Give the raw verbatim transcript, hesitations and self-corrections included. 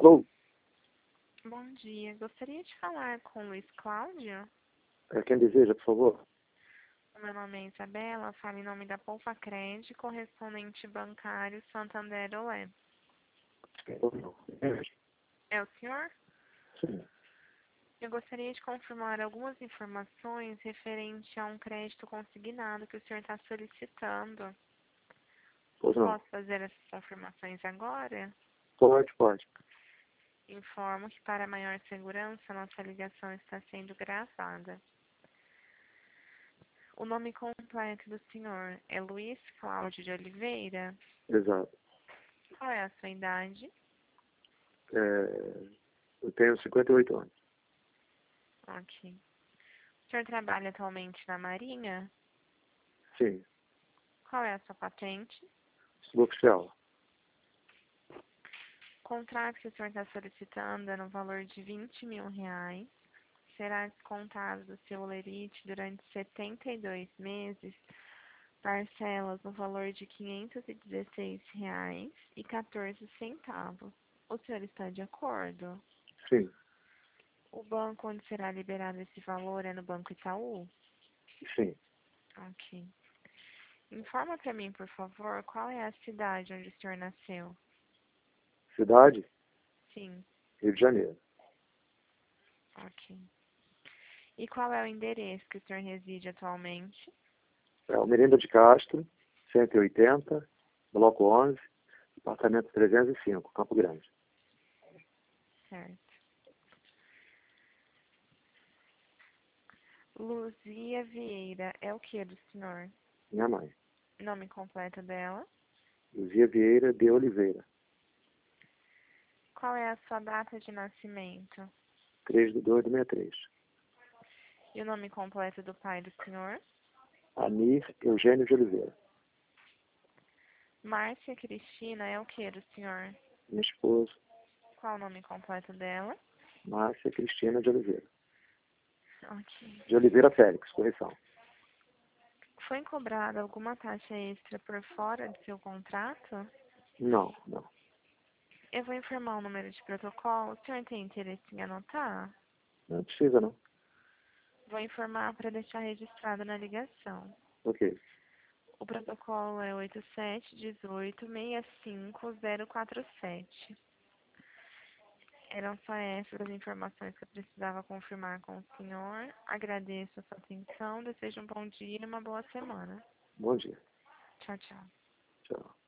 Alô? Bom dia. Gostaria de falar com o Luiz Cláudio. É quem deseja, por favor? O meu nome é Isabela, falo em nome da Poupa Crédito, correspondente bancário Santander Olé. É o senhor? Sim. Eu gostaria de confirmar algumas informações referente a um crédito consignado que o senhor está solicitando. Pois não. Posso fazer essas confirmações agora? Pode, pode. Informo que, para maior segurança, nossa ligação está sendo gravada. O nome completo do senhor é Luiz Cláudio de Oliveira? Exato. Qual é a sua idade? É, eu tenho cinquenta e oito anos. Ok. O senhor trabalha atualmente na Marinha? Sim. Qual é a sua patente? Suboficial. O contrato que o senhor está solicitando é no valor de vinte mil reais. Será descontado do seu olerite durante setenta e dois meses, parcelas no valor de quinhentos e dezesseis reais e quatorze centavos. O senhor está de acordo? Sim. O banco onde será liberado esse valor é no Banco Itaú? Sim. Ok. Informa para mim, por favor, qual é a cidade onde o senhor nasceu? Cidade? Sim. Rio de Janeiro. Ok. E qual é o endereço que o senhor reside atualmente? É o Miranda de Castro, cento e oitenta, bloco onze, apartamento trezentos e cinco, Campo Grande. Certo. Luzia Vieira é o que do senhor? Minha mãe. Nome completo dela? Luzia Vieira de Oliveira. Qual é a sua data de nascimento? três de dois de sessenta e três. E o nome completo do pai do senhor? Amir Eugênio de Oliveira. Márcia Cristina é o que do senhor? Minha esposa, Qual o nome completo dela? Márcia Cristina de Oliveira. Ok. De Oliveira Félix, correção. Foi cobrada alguma taxa extra por fora do seu contrato? Não, não. Eu vou informar o número de protocolo. O senhor tem interesse em anotar? Não precisa, não. Vou informar para deixar registrado na ligação. Ok. O protocolo é oito sete um oito seis cinco zero quatro sete. Eram só essas as informações que eu precisava confirmar com o senhor. Agradeço a sua atenção. Desejo um bom dia e uma boa semana. Bom dia. Tchau, tchau. Tchau.